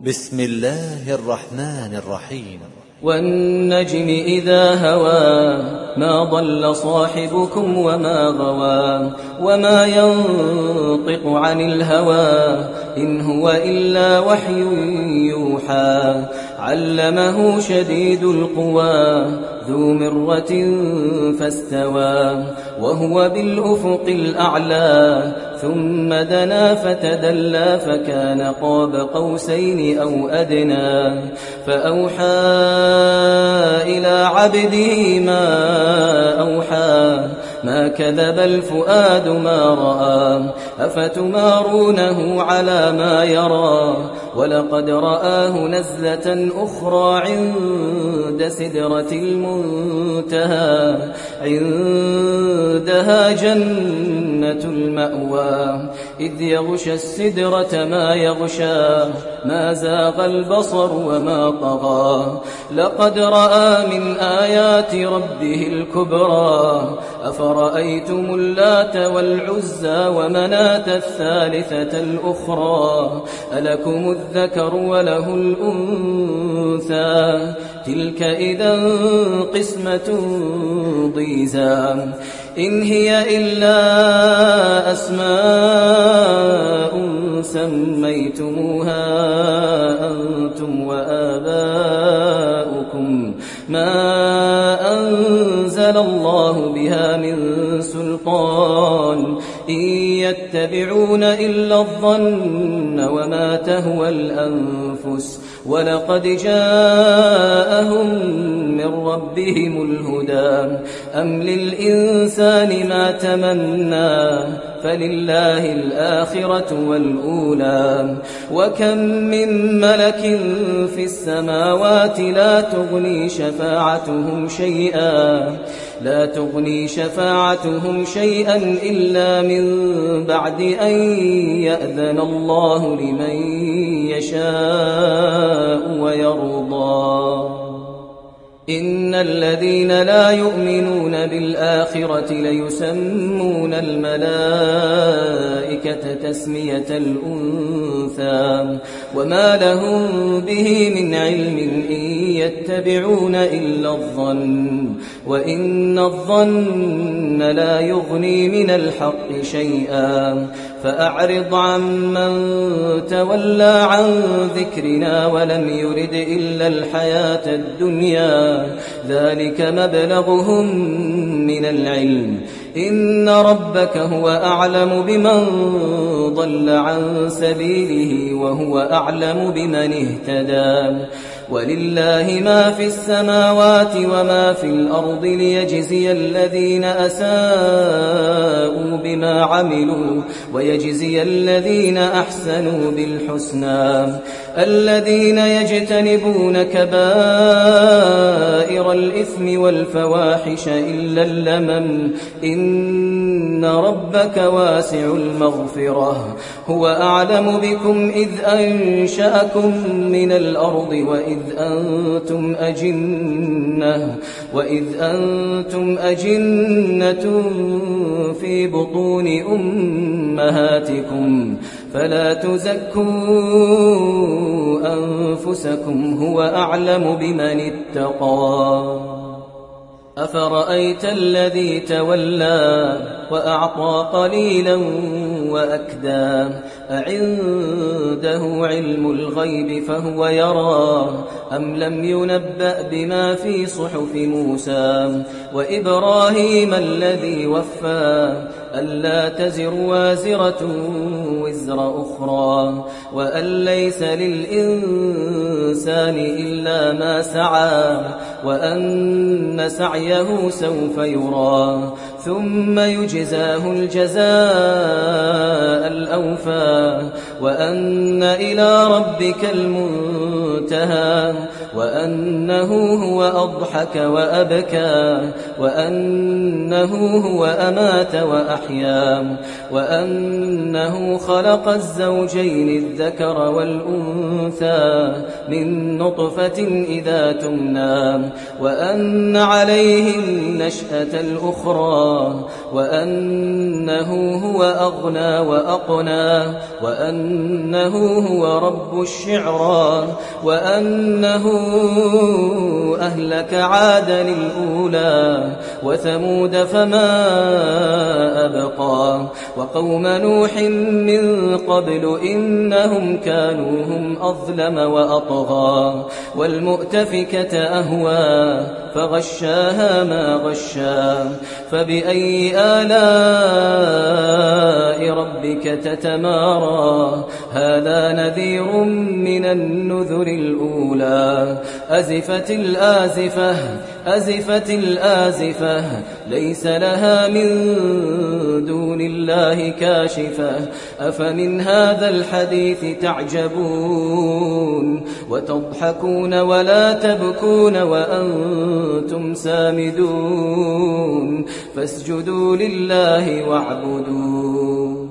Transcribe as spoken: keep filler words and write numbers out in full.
بسم الله الرحمن الرحيم. والنجم إذا هوى ما ضل صاحبكم وما غوى وما ينطق عن الهوى إن هو إلا وحي يوحى علمه شديد القوى ذو مرة فاستوى وهو بالأفق الأعلى ثم دنا فتدلى فكان قاب قوسين أو أدنى فأوحى إلى عبده ما أوحى ما كذب الفؤاد ما رأى أفتمارونه على ما يرى ولقد رآه نزلة أخرى عند سدرة المنتهى عندها جنة المأوى إذ يغشى السدرة ما يغشى ما زاغ البصر وما طغى لقد رأى من آيات ربه الكبرى أفرأيتم اللات والعزى ومناة الثالثة الأخرى ألكم الذكر وله الأنثى تلك إذا قسمة ضيزى إن هي إلا أسماء سميتموها أنتم وآباؤكم ما أنزل الله بها من سلطان إن يتبعون إلا الظن وما تهوى الأنفس ولقد جاءهم من ربهم الهدى أم للإنسان ما تمنى فلله الآخرة والأولى وكم من ملك في السماوات لا تغني شفاعتهم شيئا لا تغني شفاعتهم شيئا إلا من بعد أن يأذن الله لمن يشاء ويرضى إن الذين لا يؤمنون بالآخرة ليسمون الملائكة تسمية الأنثى وما لهم به من علم إن يتبعون إلا الظن وإن الظن لا يغني من الحق شيئا فأعرض عمن تولى عن ذكرنا ولم يرد إلا الحياة الدنيا ذلك مبلغهم من العلم إن ربك هو أعلم بمن ضل عن سبيله وهو أعلم بمن اهتدى ولله ما في السماوات وما في الأرض ليجزي الذين أساءوا بما عملوا ويجزي الذين أحسنوا بالحسنى الذين يجتنبون كبائر الإثم والفواحش إلا اللمم إن ربك واسع المغفرة هو أعلم بكم إذ أنشأكم من الأرض وإذ أنتم أجنة وإذ أنتم أجنة في بطون أمهاتكم فلا تزكوا أنفسكم هو أعلم بمن اتقى أفرأيت الذي تولى وأعطى قليلا وأكدى أعنده علم الغيب فهو يرى أم لم ينبأ بما في صحف موسى وإبراهيم الذي وفى ألا تزر وازرة وزر أخرى وأن ليس للإنسان إلا ما سعى وأن سعيه سوف يرى ثم يجزاه الجزاء الأوفى وأن إلى ربك المنتهى وأنه هو أضحك وأبكى وأنه هو أمات وأحيا وأنه خلق الزوجين الذكر والأنثى من نطفة إذا تمنى وأن عليه النشأة الأخرى وأنه هو أغنى وأقنى وأنه هو رب الشعرى وأنه أهلك عادا الأولى وثمود فما أبقى وقوم نوح من قبل إنهم كانوا هم أظلم وأطغى والمؤتفكة أهوى فغشاها ما غشا فبأي آلاء ربك تتمارى هذا نذير من النذر الأولى أزفت الآزفة أزفت الآزفة ليس لها من دون الله كاشفة أفمن هذا الحديث تعجبون وتضحكون ولا تبكون وأنتم سامدون فاسجدوا لله واعبدوا